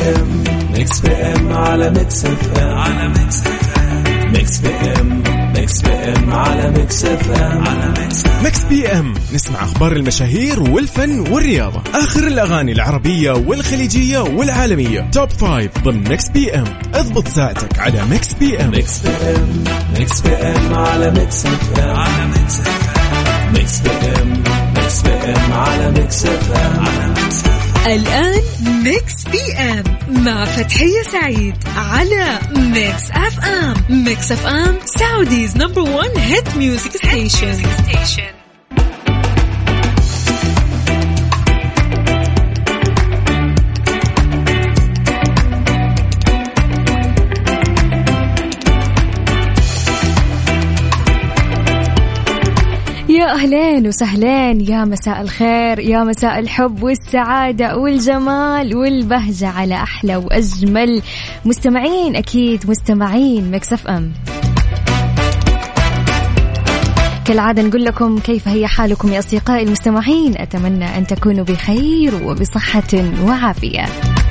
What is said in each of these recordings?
ام ميكس بي ام على ميكس اف ام على ميكس اف ام ميكس بي ام ميكس بي ام على ميكس اف ام على ميكس بي ام. نسمع اخبار المشاهير والفن والرياضة، اخر الاغاني العربية والخليجية والعالمية، توب 5 ضمن ميكس بي ام. اضبط ساعتك على ميكس بي ام. ميكس بي ام ميكس بي ام على ميكس اف ام على ميكس اف ام ميكس بي ام ميكس بي ام على ميكس اف ام على ميكس اف ام. الآن ميكس بي ام مع فتحية سعيد على ميكس اف ام. ميكس اف ام سعوديز نمبر 1 هيت ميوزك ستيشن. يا أهلين وسهلين، يا مساء الخير، يا مساء الحب والسعادة والجمال والبهجة على أحلى وأجمل مستمعين، أكيد مستمعين ميكس اف ام. كالعادة نقول لكم كيف هي حالكم يا أصدقائي المستمعين، أتمنى أن تكونوا بخير وبصحة وعافية.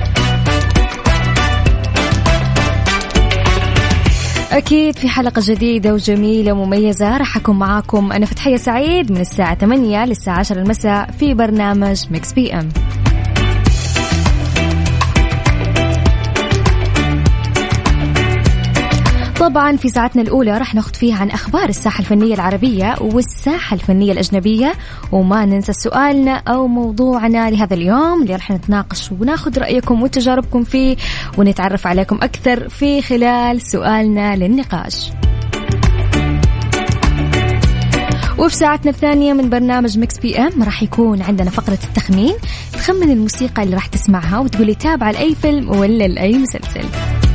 أكيد في حلقة جديدة وجميلة ومميزة راح أكون معاكم أنا فتحية سعيد من الساعة 8 للساعة 10 المساء في برنامج ميكس بي ام. طبعا في ساعتنا الأولى راح ناخذ فيها عن أخبار الساحة الفنية العربية والساحة الفنية الأجنبية، وما ننسى سؤالنا أو موضوعنا لهذا اليوم اللي راح نتناقش وناخذ رأيكم وتجاربكم فيه ونتعرف عليكم أكثر في خلال سؤالنا للنقاش. وفي ساعتنا الثانية من برنامج ميكس بي ام راح يكون عندنا فقرة التخمين، تخمن الموسيقى اللي راح تسمعها وتقولي تابعة لأي فيلم ولا لأي مسلسل.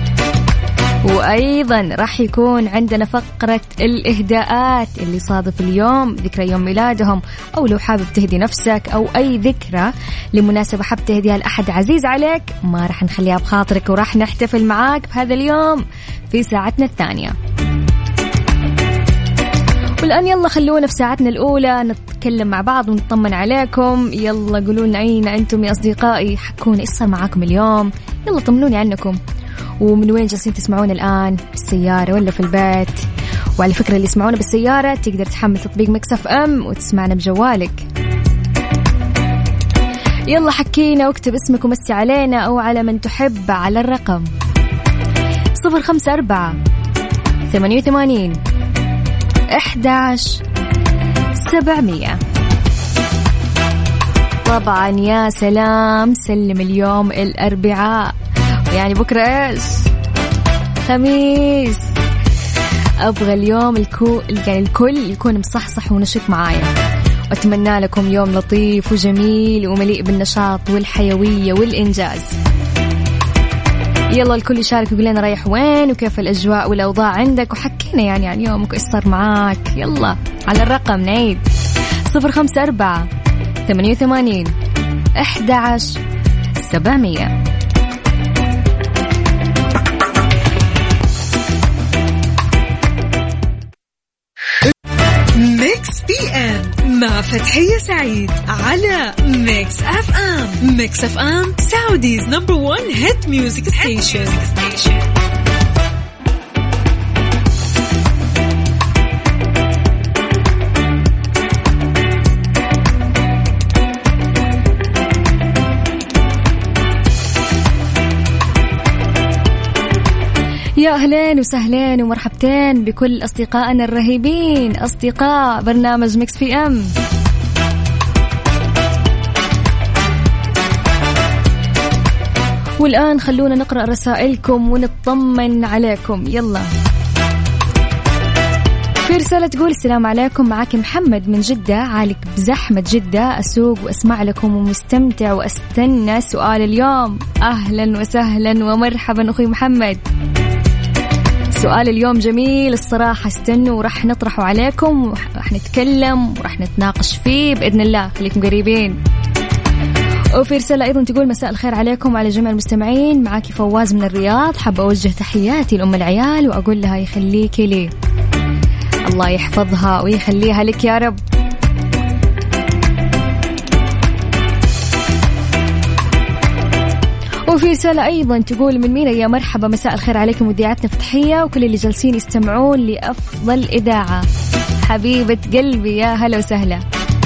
وأيضا راح يكون عندنا فقرة الإهداءات اللي صادف اليوم ذكرى يوم ميلادهم، أو لو حابب تهدي نفسك أو أي ذكرى لمناسبة حاب تهديها لأحد عزيز عليك، ما راح نخليها بخاطرك وراح نحتفل معاك بهذا اليوم في ساعتنا الثانية. والآن يلا خلونا في ساعتنا الأولى نتكلم مع بعض ونطمن عليكم. يلا قولوا لنا أين أنتم يا أصدقائي، حكوني إيش صار معاكم اليوم، يلا طمنوني عنكم، ومن وين جالسين تسمعونا الآن، بالسيارة ولا في البيت؟ وعلى فكرة اللي يسمعونا بالسيارة تقدر تحمل تطبيق ميكس اف ام وتسمعنا بجوالك. يلا حكينا واكتب اسمك ومسي علينا أو على من تحب على الرقم 054 88 11 700. طبعا يا سلام، سلم اليوم الأربعاء، يعني بكرة إيش؟ خميس. أبغى اليوم الكل يكون مصحصح ونشط معايا، وأتمنى لكم يوم لطيف وجميل ومليء بالنشاط والحيوية والإنجاز. يلا الكل يشارك ويقول لنا رايح وين وكيف الأجواء والأوضاع عندك، وحكينا يعني عن يومك إيش صار معاك. يلا على الرقم نعيد 054 88 11 700. ميكس بي ام مع فتحية سعيد على ميكس اف ام. ميكس اف ام سعوديز نمبر 1 هيت ميوزك ستيشن. يا أهلين وسهلين ومرحبتين بكل أصدقائنا الرهيبين، أصدقاء برنامج ميكس بي أم. والآن خلونا نقرأ رسائلكم ونطمن عليكم. يلا في رسالة تقول السلام عليكم، معك محمد من جدة، عالق بزحمة جدة، أسوق وأسمع لكم ومستمتع وأستنى سؤال اليوم. أهلا وسهلا ومرحبا أخوي محمد، سؤال اليوم جميل الصراحة، استنوا ورح نطرحه عليكم ورح نتكلم ورح نتناقش فيه بإذن الله، خليكم قريبين. وفي رسالة أيضا تقول مساء الخير عليكم وعلى جميع المستمعين، معاكي فواز من الرياض، حابة أوجه تحياتي لأم العيال وأقول لها يخليكي لي، الله يحفظها ويخليها لك يا رب. وفي رسالة أيضا تقول من مين؟ يا مرحبا، مساء الخير عليكم مذيعتنا فتحية وكل اللي جالسين يستمعون لأفضل إذاعة. حبيبة قلبي يا هلا وسهلا.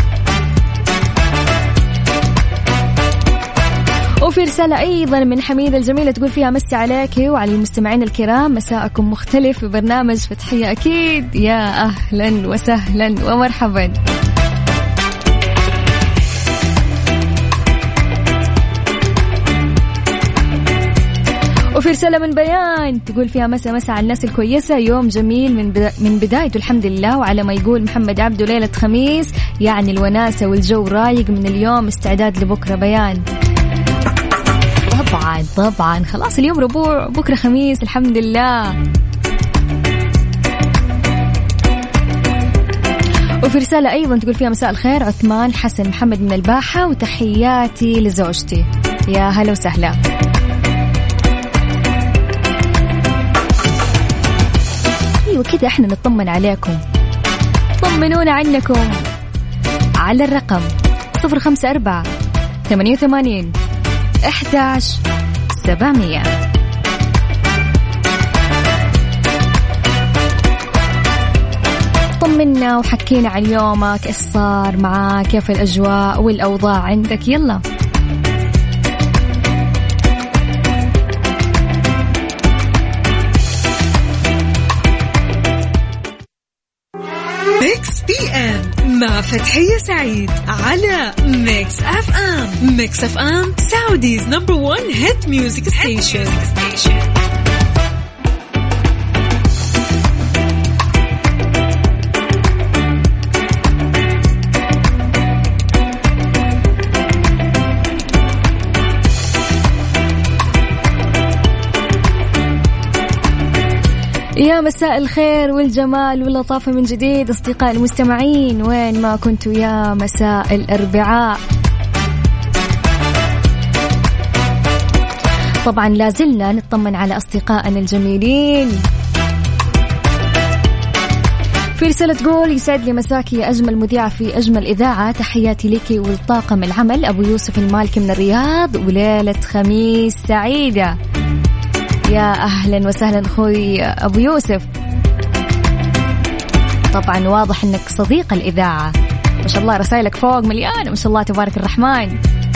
وفي رسالة أيضا من حميدة الجميلة تقول فيها مسي عليك وعلى المستمعين الكرام، مساءكم مختلف في برنامج فتحية أكيد. يا أهلا وسهلا ومرحبا. وفي رسالة من بيان تقول فيها مسا على الناس الكويسة، يوم جميل من بدايته الحمد لله، وعلى ما يقول محمد عبده ليلة خميس يعني الوناسة والجو رايق من اليوم، استعداد لبكرة بيان. طبعا خلاص اليوم ربوع، بكرة خميس الحمد لله. وفي رسالة أيضا تقول فيها مساء الخير، عثمان حسن محمد من الباحة وتحياتي لزوجتي. يا هلا وسهلا. أيوة كده احنا نطمن عليكم، طمنونا عنكم على الرقم 054-88-11-700. طمنا وحكينا عن يومك، إيش صار معاك، كيف الأجواء والأوضاع عندك. يلا ميكس بي ام مع فتحية سعيد على ميكس اف ام. ميكس اف ام سعوديز نمبر 1 هيت ميوزك ستيشن. يا مساء الخير والجمال واللطافة من جديد أصدقاء المستمعين، وين ما كنتوا يا مساء الأربعاء. طبعا لازلنا نطمن على أصدقائنا الجميلين. في رسالة تقول يسعد لي مساكي يا أجمل مذيعة في أجمل إذاعة، تحياتي لك والطاقم العمل، أبو يوسف المالكي من الرياض، وليلة خميس سعيدة. يا أهلا وسهلا أخوي أبو يوسف. طبعا واضح أنك صديق الإذاعة، ما شاء الله رسائلك فوق مليانة ما شاء الله تبارك الرحمن.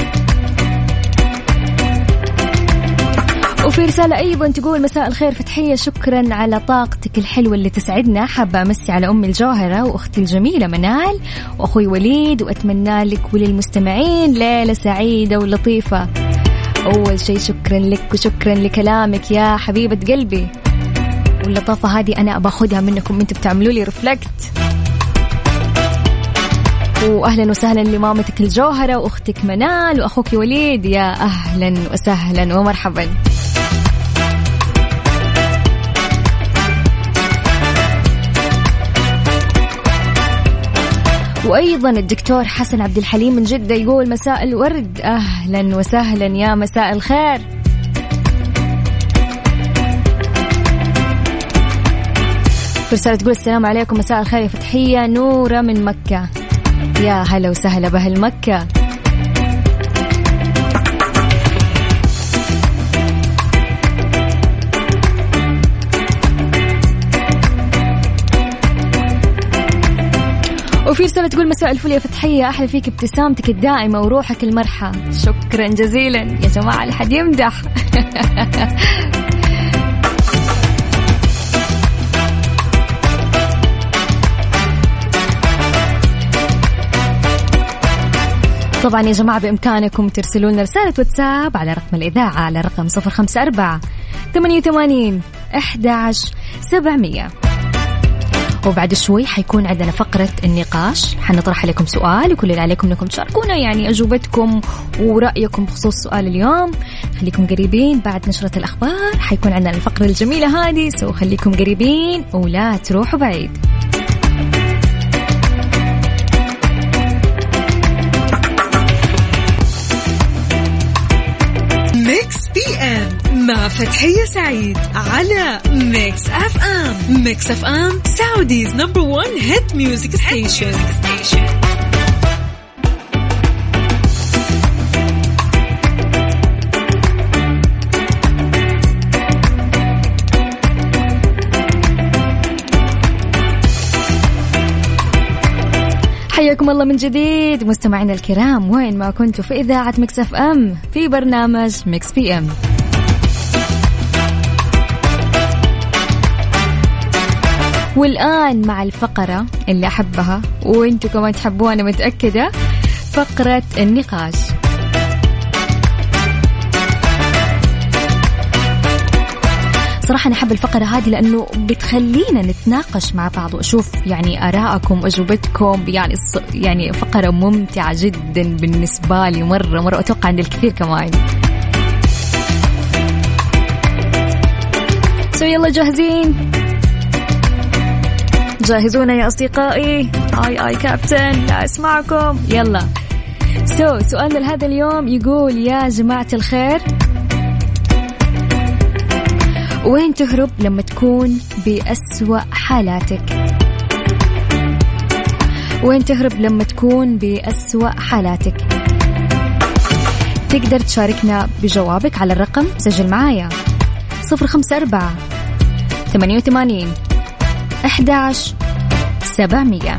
وفي رسالة أيضا تقول مساء الخير فتحية، شكرا على طاقتك الحلوة اللي تسعدنا، حابة أمسي على أمي الجوهرة وأختي الجميلة منال وأخوي وليد، وأتمنى لك وللمستمعين ليلة سعيدة ولطيفة. أول شيء شكرا لك وشكرا لكلامك يا حبيبة قلبي، واللطافة هذه أنا أباخدها منكم، أنتوا بتعملوا لي رفلكت. وأهلا وسهلا لمامتك الجوهرة وأختك منال وأخوك وليد، يا أهلا وسهلا ومرحبا. وأيضا الدكتور حسن عبد الحليم من جدة يقول مساء الورد، أهلا وسهلا يا مساء الخير. فرسالة تقول السلام عليكم مساء الخير يا فتحية، نورة من مكة. يا هلا وسهلا بأهل مكة. وفي رسالة تقول مساء الفل يا فتحية، أحلى فيك ابتسامتك الدائمة وروحك المرحة. شكرا جزيلا يا جماعة، لحد يمدح. طبعا يا جماعة بإمكانكم ترسلوا لنا رسالة واتساب على رقم الإذاعة على رقم 054-88-11-700. وبعد شوي حيكون عندنا فقرة النقاش، حنطرح عليكم سؤال وكل اللي عليكم انكم تشاركونا يعني أجوبتكم ورأيكم بخصوص سؤال اليوم. خليكم قريبين بعد نشرة الأخبار حيكون عندنا الفقرة الجميلة هذه، سو خليكم قريبين ولا تروحوا بعيد. ميكس بي ام مع فتحية سعيد على ميكس اف ام. ميكس اف ام سعوديز نمبر 1 هيت ميوزك ستيشن. حياكم الله من جديد مستمعينا الكرام، وين ما كنتوا في إذاعة ميكس اف ام في برنامج ميكس بي ام. والآن مع الفقرة اللي أحبها وإنتوا كمان تحبوها أنا متأكدة، فقرة النقاش. صراحة أنا أحب الفقرة هذه لأنه بتخلينا نتناقش مع بعض وأشوف يعني آراءكم وأجوبتكم، يعني فقرة ممتعة جدا بالنسبة لي، مرة أتوقع عند الكثير كمان. يلا جاهزين؟ جاهزونا يا أصدقائي؟ آي كابتن، لا أسمعكم. يلا سؤالنا لهذا اليوم يقول: يا جماعة الخير، وين تهرب لما تكون بأسوأ حالاتك؟ وين تهرب لما تكون بأسوأ حالاتك؟ تقدر تشاركنا بجوابك على الرقم، سجل معايا 054 88 11 700.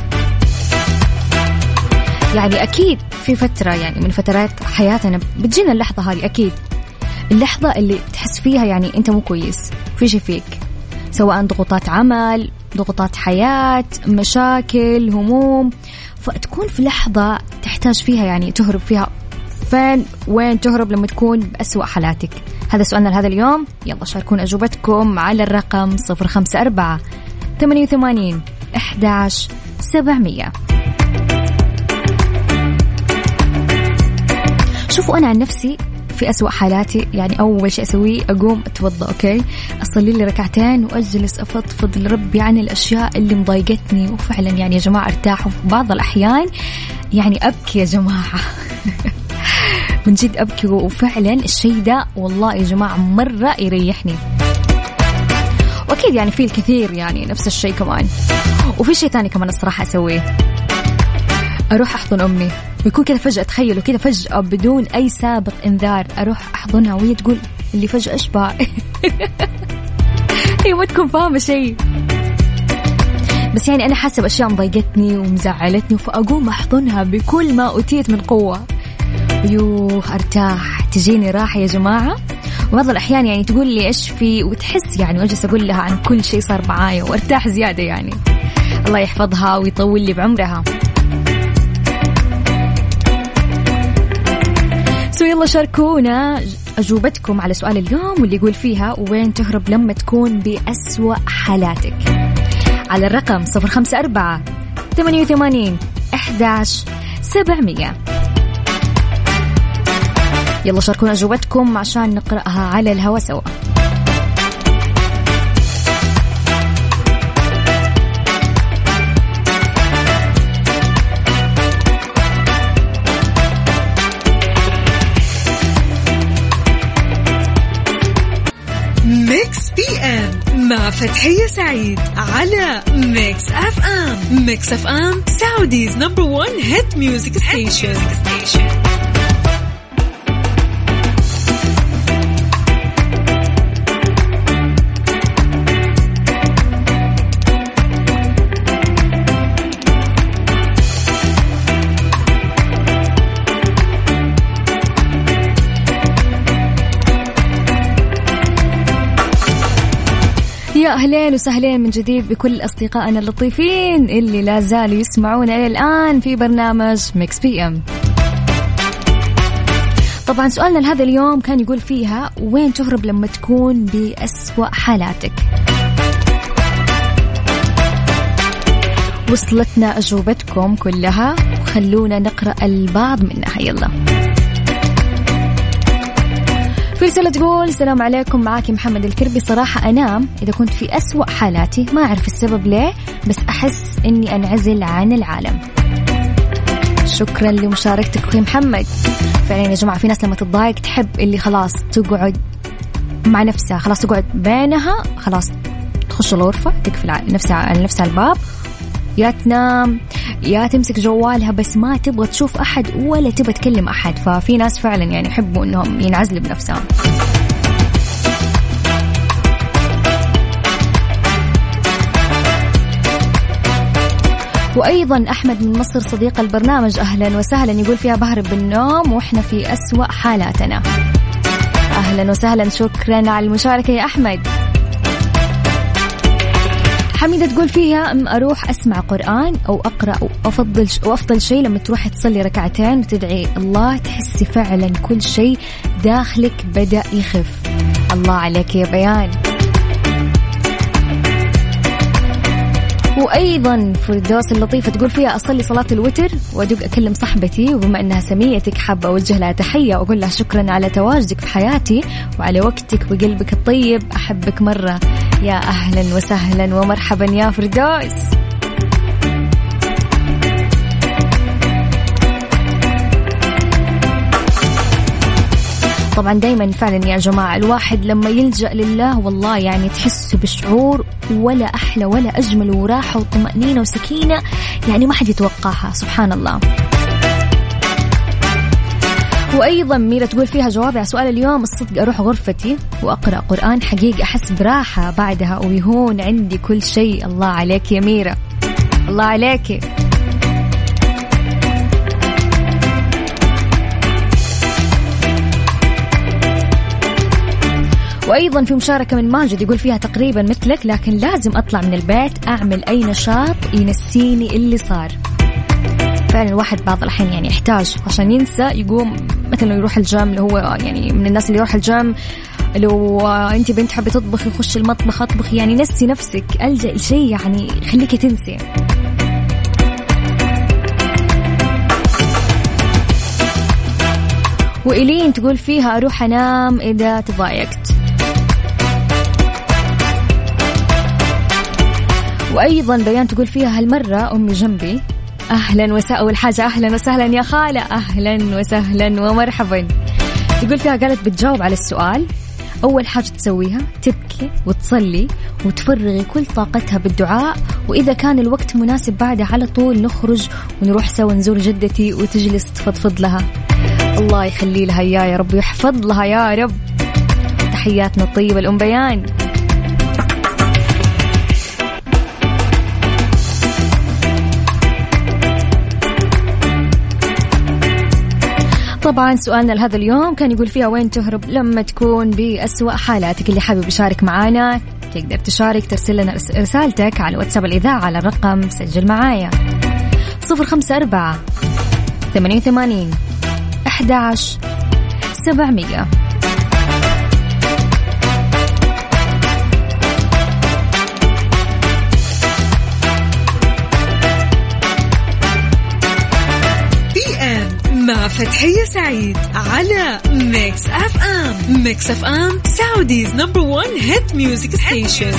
يعني أكيد في فترة يعني من فترات حياتنا بتجينا اللحظة هذه، أكيد اللحظة اللي تحس فيها يعني أنت مو كويس، في شيء فيك، سواء ضغوطات عمل، ضغوطات حياة، مشاكل، هموم، فتكون في لحظة تحتاج فيها يعني تهرب فيها. وين تهرب لما تكون بأسوأ حالاتك؟ هذا سؤالنا لهذا اليوم. يلا شاركون أجوبتكم على الرقم 054 88 11 700. شوفوا أنا عن نفسي في أسوأ حالاتي يعني أول شيء أسويه أقوم أتوضأ، أوكي، أصلي لي ركعتين وأجلس أفضفض لربي عن الأشياء اللي مضايقتني، وفعلا يعني يا جماعة ارتاح، وفي بعض الأحيان يعني أبكي يا جماعة من جد أبكي، وفعلا الشيء ده والله يا جماعة مرة يريحني. وأكيد يعني في الكثير يعني نفس الشيء كمان. وفي شيء ثاني كمان الصراحة أسويه، أروح أحضن أمي، ويكون كذا فجأة، تخيلوا كذا فجأة بدون أي سابق إنذار أروح أحضنها وهي تقول اللي فجأة أشبع هي ما تكون فاهمة شيء، بس يعني أنا حاسة بأشياء مضايقتني ومزعلتني، فأقوم أحضنها بكل ما أوتيت من قوة، يوه أرتاح، تجيني راحة يا جماعة. وبعض الأحيان يعني تقول لي إيش في، وتحس يعني وأجلس أقول لها عن كل شيء صار معايا وأرتاح زيادة، يعني الله يحفظها ويطول لي بعمرها. يلا شاركونا أجوبتكم على سؤال اليوم واللي يقول فيها: وين تهرب لما تكون بأسوأ حالاتك؟ على الرقم 054 88 11 700. يلا شاركونا أجوبتكم عشان نقرأها على الهواء سوا. ميكس بي ام مع فتحية سعيد على ميكس اف ام. ميكس اف ام سعوديز نمبر 1 هيت ميوزك ستيشن. يا أهلين وسهلين من جديد بكل أصدقائنا اللطيفين اللي لا زالوا يسمعون إلى الآن في برنامج ميكس بي ام. طبعا سؤالنا لهذا اليوم كان يقول فيها: وين تهرب لما تكون بأسوأ حالاتك؟ وصلتنا أجوبتكم كلها، وخلونا نقرأ البعض منها. يلا في رسالة تقول: السلام عليكم، معاكي محمد الكربي. صراحة أنام إذا كنت في أسوأ حالاتي، ما أعرف السبب ليه، بس أحس إني أنعزل عن العالم. شكرا لمشاركتك أخي محمد. فعلا يا جماعة في ناس لما تتضايق تحب اللي خلاص تقعد مع نفسها، خلاص تقعد بينها، خلاص تخش الغرفة تقفل نفسها الباب، يا تنام يا تمسك جوالها، بس ما تبغى تشوف أحد ولا تبغى تكلم أحد. ففي ناس فعلا يعني يحبوا إنهم ينعزلوا بنفسهم. وأيضا أحمد من مصر صديق البرنامج أهلا وسهلا، يقول فيها بهرب بالنوم وإحنا في أسوأ حالاتنا. أهلا وسهلا، شكرا على المشاركة يا أحمد. حميدة تقول فيها أروح أسمع قرآن أو أقرأ، وأفضل شيء لما تروح تصلي ركعتين وتدعي الله، تحسي فعلا كل شيء داخلك بدأ يخف. الله عليك يا بيان. وأيضا فردوس اللطيفة تقول فيها أصلي صلاة الوتر وأدق أكلم صاحبتي، وبما أنها سميتك حابة أوجه لها تحية وأقول لها شكرا على تواجدك في حياتي وعلى وقتك وقلبك الطيب، أحبك مرة. يا أهلا وسهلا ومرحبا يا فردوس. طبعا دايما فعلا يا جماعة الواحد لما يلجأ لله والله يعني تحس بشعور ولا أحلى ولا أجمل وراحة وطمأنينة وسكينة يعني ما حد يتوقعها، سبحان الله. وأيضا ميرا تقول فيها جوابي على سؤال اليوم الصدق أروح غرفتي وأقرأ قرآن، حقيقي أحس براحة بعدها ويهون عندي كل شيء. الله عليك يا ميرا، الله عليك. وأيضا في مشاركة من ماجد يقول فيها تقريبا مثلك، لكن لازم أطلع من البيت أعمل أي نشاط ينسيني اللي صار. فعلا الواحد بعض الأحيان يعني يحتاج عشان ينسى يقوم مثلا يروح الجيم، اللي هو يعني من الناس اللي يروح الجيم لو أنت بنت حابة تطبخ يخش المطبخ أطبخ، يعني نسي نفسك، ألجأ شيء يعني خليك تنسي. وإلين تقول فيها أروح أنام إذا تضايقت. وأيضا بيان تقول فيها هالمرة أمي جنبي. أهلا وسهلا، أول حاجة أهلا وسهلا يا خالة، أهلا وسهلا ومرحبا. تقول فيها قالت بتجاوب على السؤال، أول حاجة تسويها تبكي وتصلي وتفرغي كل طاقتها بالدعاء، وإذا كان الوقت مناسب بعد على طول نخرج ونروح سوا نزور جدتي وتجلس تفضفض لها. الله يخلي لها يا رب ويحفظ لها يا رب. تحياتنا الطيبة الأم بيان. طبعا سؤالنا لهذا اليوم كان يقول فيها وين تهرب لما تكون بأسوأ حالاتك. اللي حابب يشارك معانا تقدر تشارك، ترسل لنا رسالتك على واتساب الإذاعة على الرقم سجل معايا 054 88 11700. مع فتحية سعيد على ميكس اف ام. ميكس اف ام سعوديز نمبر 1 هيت ميوزك ستيشن.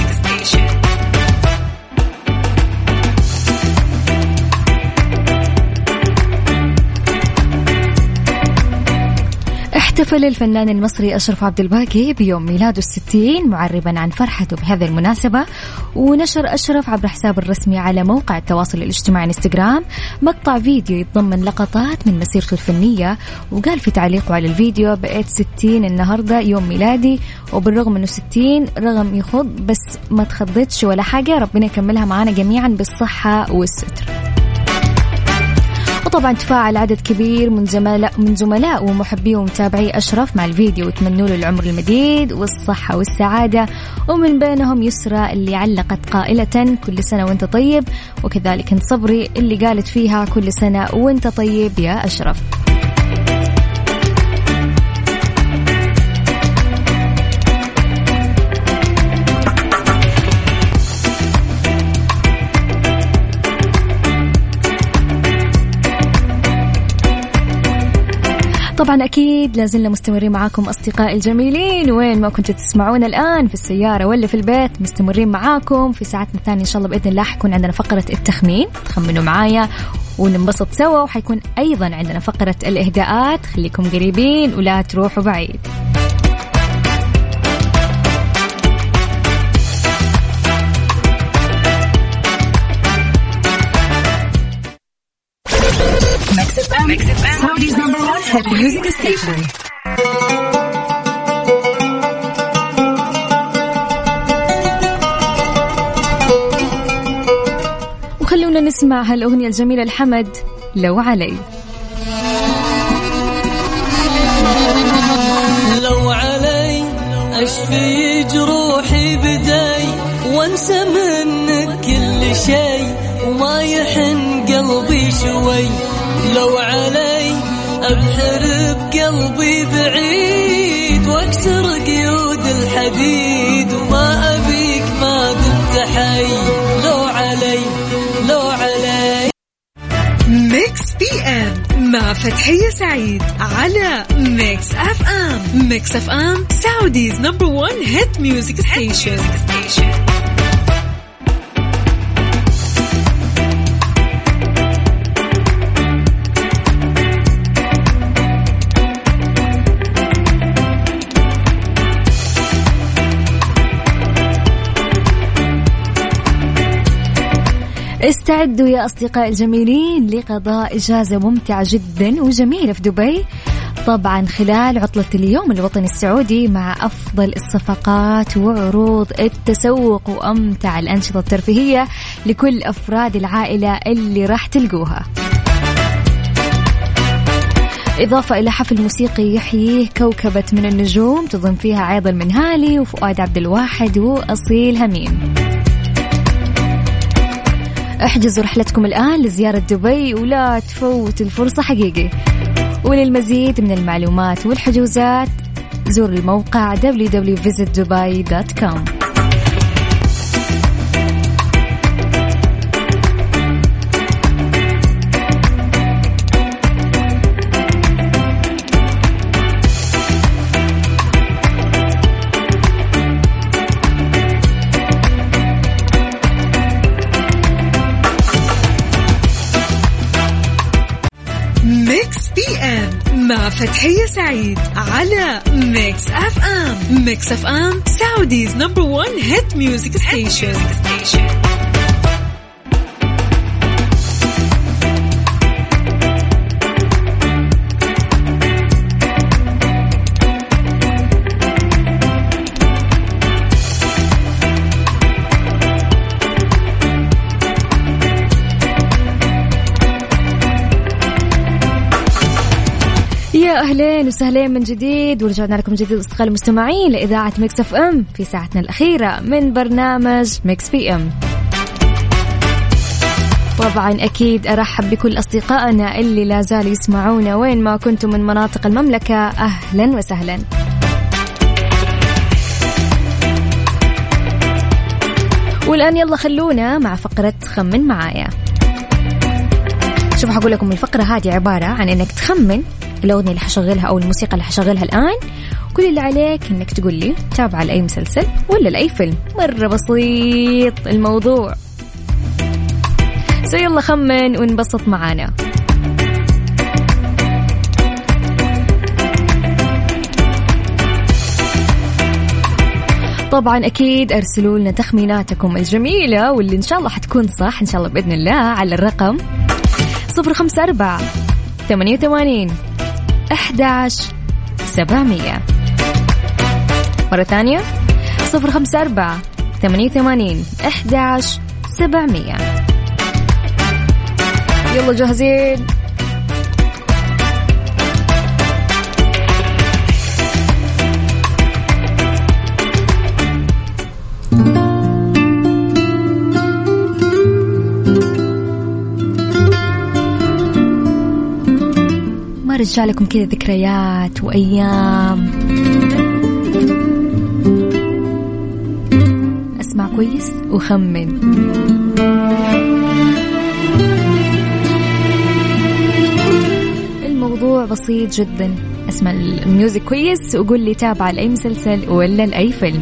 احتفل الفنان المصري أشرف عبد الباقي بيوم ميلاده 60 معربا عن فرحته بهذه المناسبة، ونشر أشرف عبر حسابه الرسمي على موقع التواصل الاجتماعي انستغرام مقطع فيديو يتضمن لقطات من مسيرته الفنية، وقال في تعليقه على الفيديو بقيت 60 النهاردة يوم ميلادي، وبالرغم أنه 60 رغم يخض بس ما تخضتش ولا حاجة، ربنا يكملها معنا جميعا بالصحة والستر. وطبعا تفاعل عدد كبير من زملاء ومحبيه ومتابعي أشرف مع الفيديو وتمنوا له العمر المديد والصحة والسعادة، ومن بينهم يسرى اللي علقت قائلة كل سنة وانت طيب، وكذلك انت صبري اللي قالت فيها كل سنة وانت طيب يا أشرف. طبعا أكيد لازلنا مستمرين معاكم أصدقائي الجميلين، وين ما كنتوا تسمعونا الآن في السيارة ولا في البيت مستمرين معاكم. في ساعتنا الثانية إن شاء الله بإذن الله حيكون عندنا فقرة التخمين، تخمنوا معايا وننبسط سوا، وحيكون أيضا عندنا فقرة الإهداءات. خليكم قريبين ولا تروحوا بعيد. Mix FM, Saudi's number 1 hit music station. وخلونا ونسمع هالأغنية الجميلة لحمد لو علي. لو علي أشفي جروحي بداي وانسى منك كل شي وما يحن قلبي شوي. لو علي أبحر بقلبي بعيد واكسر قيود الحديد وما أبيك ما دمت حي. لو علي لو علي. ميكس بي ام مع فتحية سعيد على ميكس اف ام. ميكس اف ام سعوديز نمبر 1 هيت ميوزك ستيشن. استعدوا يا أصدقائي الجميلين لقضاء إجازة ممتعة جدا وجميلة في دبي، طبعا خلال عطلة اليوم الوطني السعودي، مع أفضل الصفقات وعروض التسوق وأمتع الأنشطة الترفيهية لكل أفراد العائلة اللي راح تلقوها، إضافة إلى حفل موسيقي يحييه كوكبة من النجوم تضم فيها عايض المنهالي وفؤاد عبد الواحد وأصيل هميم. احجزوا رحلتكم الآن لزيارة دبي ولا تفوت الفرصة حقيقي. وللمزيد من المعلومات والحجوزات زور الموقع www.visitdubai.com. ميكس بي ام مع فتحية سعيد على ميكس اف ام. ميكس اف ام سعوديز نمبر 1 هيت ميوزك ستيشن. يا أهلين وسهلين من جديد، ورجعنا لكم جديد أصدقائي المستمعين لإذاعة ميكس اف ام في ساعتنا الأخيرة من برنامج ميكس بي ام. طبعا أكيد أرحب بكل أصدقائنا اللي لا زالوا يسمعونا وين ما كنتم من مناطق المملكة، أهلا وسهلا. والآن يلا خلونا مع فقرة خمن معايا. شوف حقول لكم الفقرة هذه عبارة عن انك تخمن الأغنية اللي حشغلها او الموسيقى اللي حشغلها الآن. كل اللي عليك انك تقول لي تابعة لأي مسلسل ولا لأي فيلم، مرة بسيط الموضوع. يلا خمن ونبسط معانا. طبعا أكيد أرسلوا لنا تخميناتكم الجميلة واللي إن شاء الله حتكون صح إن شاء الله بإذن الله على الرقم 054-88-11-700. مرة ثانية 054-88-11-700. يلا جاهزين؟ رجع لكم كذا ذكريات وأيام. أسمع كويس وخمن. الموضوع بسيط جدا، اسمع الميوزك كويس وقول لي تابع لأي مسلسل ولا لأي فيلم.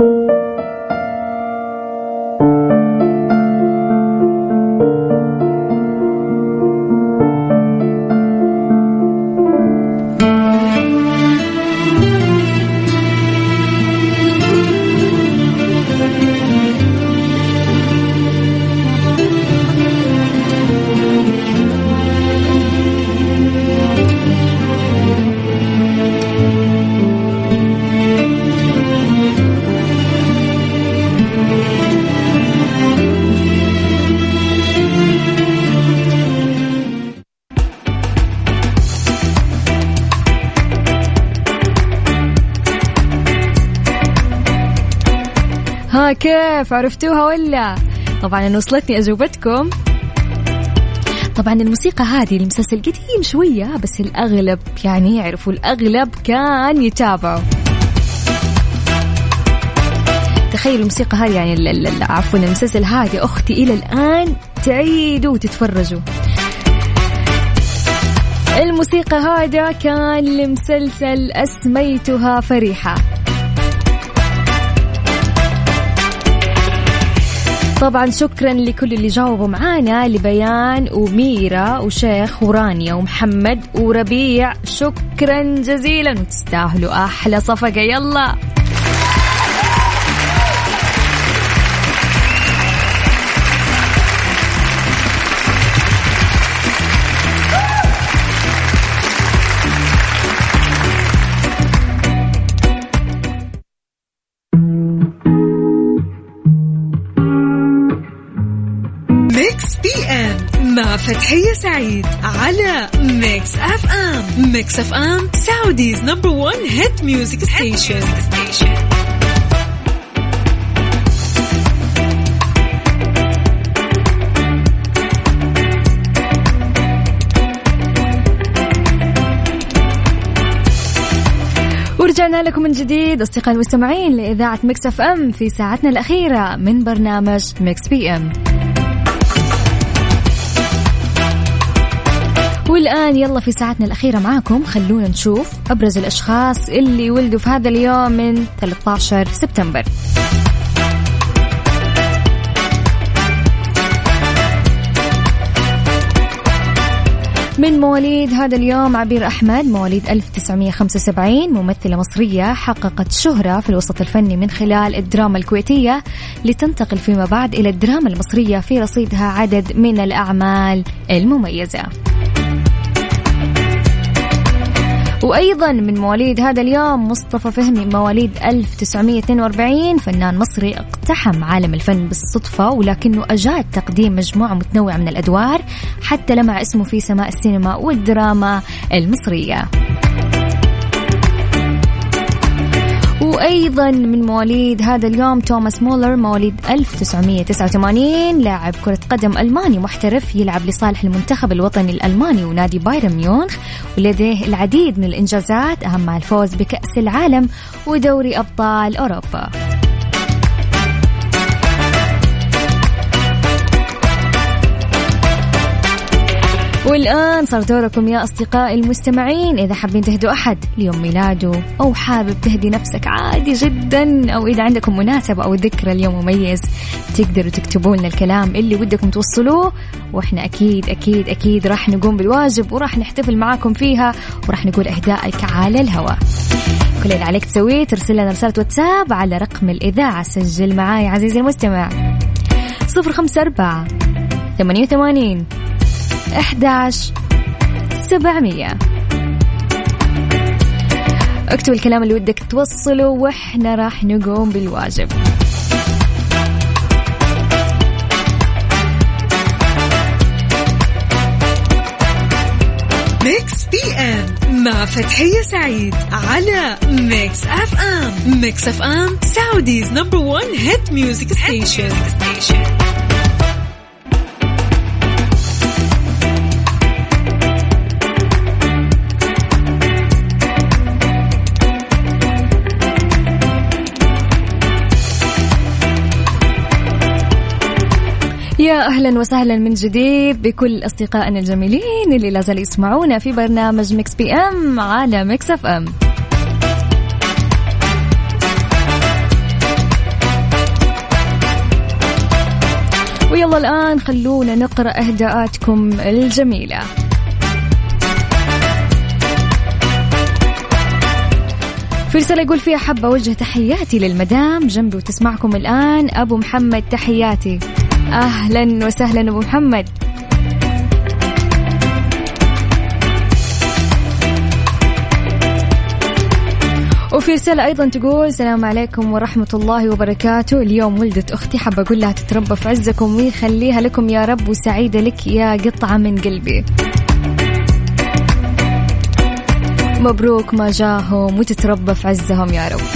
ها كيف عرفتوها ولا؟ طبعا أنا وصلتني أجوبتكم. طبعا الموسيقى هذه المسلسل قديم شوية بس الأغلب يعني يعرفوا، الأغلب كان يتابعوا. تخيلوا الموسيقى هذه يعني عفوا المسلسل هذه أختي إلى الآن تعيدوا وتتفرجوا. الموسيقى هذا كان لمسلسل أسميتها فريحة. طبعا شكرا لكل اللي جاوبوا معانا، لبيان وميرا وشيخ ورانيا ومحمد وربيع، شكرا جزيلا وتستاهلوا أحلى صفقة. يلا مع فتحية سعيد على ميكس اف ام. ميكس اف ام سعوديز نمبر 1 هيت ميوزك ستيشن. ورجعنا لكم من جديد أصدقاء المستمعين لإذاعة ميكس اف ام في ساعتنا الأخيرة من برنامج ميكس بي ام. والآن يلا في ساعتنا الأخيرة معاكم خلونا نشوف أبرز الأشخاص اللي ولدوا في هذا اليوم من 13 سبتمبر. من مواليد هذا اليوم عبير أحمد، مواليد 1975، ممثلة مصرية حققت شهرة في الوسط الفني من خلال الدراما الكويتية لتنتقل فيما بعد إلى الدراما المصرية في رصيدها عدد من الأعمال المميزة. وأيضا من مواليد هذا اليوم مصطفى فهمي، مواليد 1942، فنان مصري اقتحم عالم الفن بالصدفة ولكنه أجاد تقديم مجموعة متنوعة من الأدوار حتى لمع اسمه في سماء السينما والدراما المصرية. وأيضا من مواليد هذا اليوم توماس مولر، مواليد 1989، لاعب كرة قدم ألماني محترف يلعب لصالح المنتخب الوطني الألماني ونادي بايرن ميونخ، ولديه العديد من الإنجازات أهمها الفوز بكأس العالم ودوري أبطال أوروبا. والآن صار دوركم يا أصدقائي المستمعين، إذا حابين تهدوا أحد ليوم ميلاده أو حابب تهدي نفسك عادي جدا، أو إذا عندكم مناسبة أو ذكرى اليوم مميز تقدروا تكتبوا لنا الكلام اللي ودكم توصلوه، وإحنا أكيد أكيد أكيد راح نقوم بالواجب وراح نحتفل معاكم فيها وراح نقول إهدائك على الهواء. كل اللي عليك تسويه ترسل لنا رسالة واتساب على رقم الإذاعة، سجل معاي عزيزي المستمع 054 88 11700. اكتب الكلام اللي ودك توصله واحنا راح نقوم بالواجب. ميكس بي ام مع فتحية سعيد على ميكس اف ام. ميكس اف ام سعوديز نمبر 1 هيت ميوزك ستيشن. يا أهلا وسهلا من جديد بكل أصدقائنا الجميلين اللي لازالوا يسمعونا في برنامج ميكس بي ام على ميكس اف ام. يلا الآن خلونا نقرأ إهداءاتكم الجميلة. في رسالة يقول فيها حابة أوجه تحياتي للمدام جنبي وتسمعكم الآن أبو محمد، تحياتي. أهلا وسهلا أبو محمد. وفي رسالة أيضا تقول السلام عليكم ورحمة الله وبركاته، اليوم ولدت أختي، حابة أقول لها تتربى في عزكم ويخليها لكم يا رب، وسعيدة لك يا قطعة من قلبي. مبروك ما جاهم وتتربى في عزهم يا رب.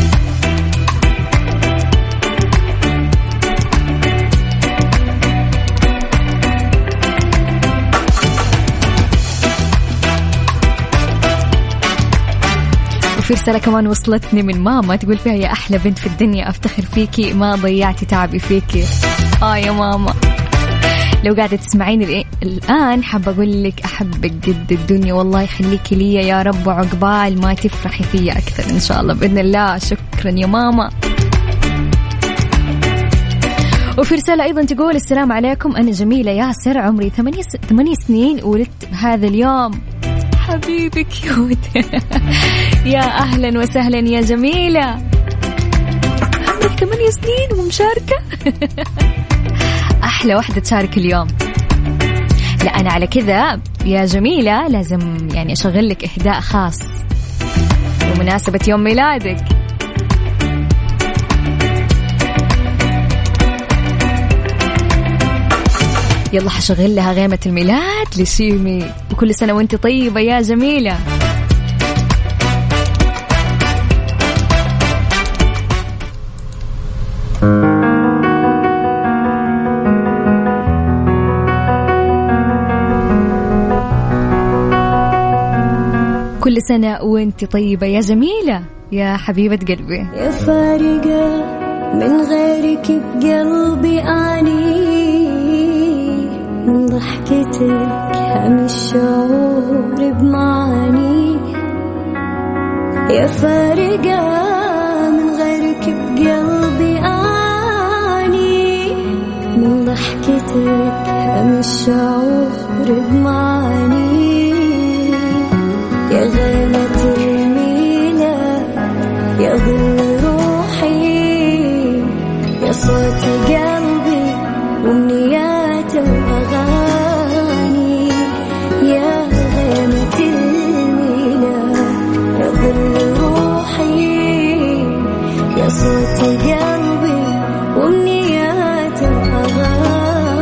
وفي رسالة كمان وصلتني من ماما تقول فيها يا أحلى بنت في الدنيا، أفتخر فيكي، ما ضيعتي تعبي فيكي. يا ماما لو قاعدة تسمعيني الآن حابة أقول لك أحبك قد الدنيا، والله يخليكي لي يا رب، وعقبال ما تفرحي فيا أكثر إن شاء الله بإذن الله. شكرا يا ماما. وفي رسالة أيضا تقول السلام عليكم، أنا جميلة ياسر، عمري 8 سنين، ولدت بهذا اليوم. حبيبي كيوت. يا أهلا وسهلا يا جميلة، عمرك 8 سنين ومشاركة. أحلى واحدة تشارك اليوم. لا أنا على كذا يا جميلة لازم يعني أشغل لك إهداء خاص بمناسبة يوم ميلادك. يلا حشغل لها غيمة الميلاد لشيمي، وكل سنة وانت طيبة يا جميلة. كل سنة وانت طيبة يا جميلة يا حبيبة قلبي. يا فارقة من غيرك بقلبي أني، من ضحكتك هم الشعور بمعاني. يا فارقة من غيرك بقلبي أني، من ضحكتك هم الشعور بمعاني. يا غيمة الميلاد يا ظل روحي، يا صوت قلبي وأمنيات وأغاني. يا غيمة الميلاد يا ظل روحي، يا صوت قلبي وأمنيات وأغاني.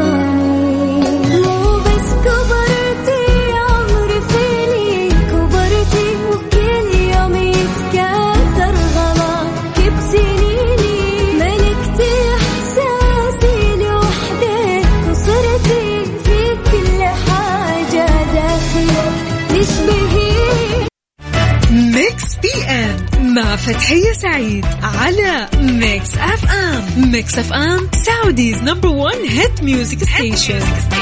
مو بس كبرتي عمري فيني، كبرتي وكل يوم يتكاثر غلا كبسنيني. ملكتي إحساسي لوحدك، وصرتي في كل حاجة داخلك تشبهي. ميكس بي ام مع فتحية سعيد على ميكس اف ام. ميكس اف ام سعوديز نمبر 1 هيت ميوزك ستيشن.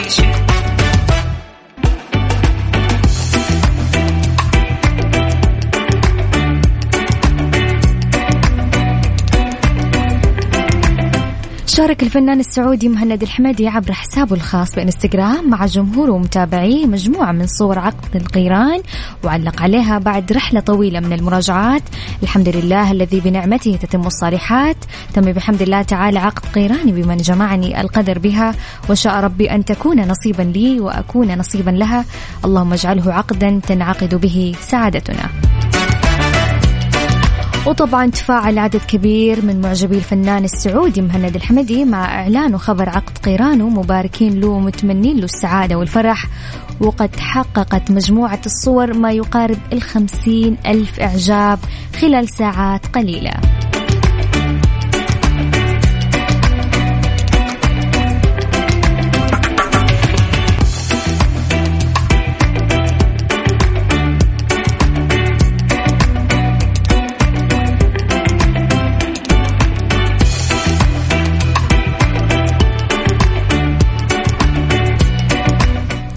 شارك الفنان السعودي مهند الحمدي عبر حسابه الخاص بإنستغرام مع جمهوره ومتابعيه مجموعة من صور عقد القيران، وعلق عليها بعد رحلة طويلة من المراجعات. الحمد لله الذي بنعمته تتم الصالحات، تم بحمد الله تعالى عقد قيراني بمن جمعني القدر بها، وشاء ربي أن تكون نصيبا لي وأكون نصيبا لها، اللهم اجعله عقدا تنعقد به سعادتنا. وطبعا تفاعل عدد كبير من معجبي الفنان السعودي مهند الحمدي مع إعلان خبر عقد قيرانه، مباركين له ومتمنين له السعادة والفرح. وقد حققت مجموعة الصور ما يقارب 50,000 إعجاب خلال ساعات قليلة.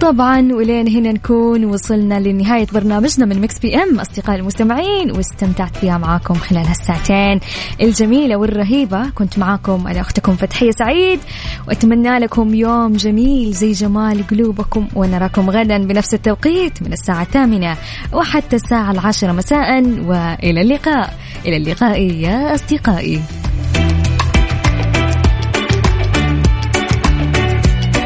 وطبعا ولين هنا نكون وصلنا لنهاية برنامجنا من ميكس بي ام أصدقائي المستمعين، واستمتعت فيها معاكم خلال هالساعتين الجميلة والرهيبة. كنت معاكم أنا أختكم فتحية سعيد، وأتمنى لكم يوم جميل زي جمال قلوبكم، ونراكم غدا بنفس التوقيت من الساعة 8 وحتى الساعة 10 مساء، وإلى اللقاء. إلى اللقاء يا أصدقائي.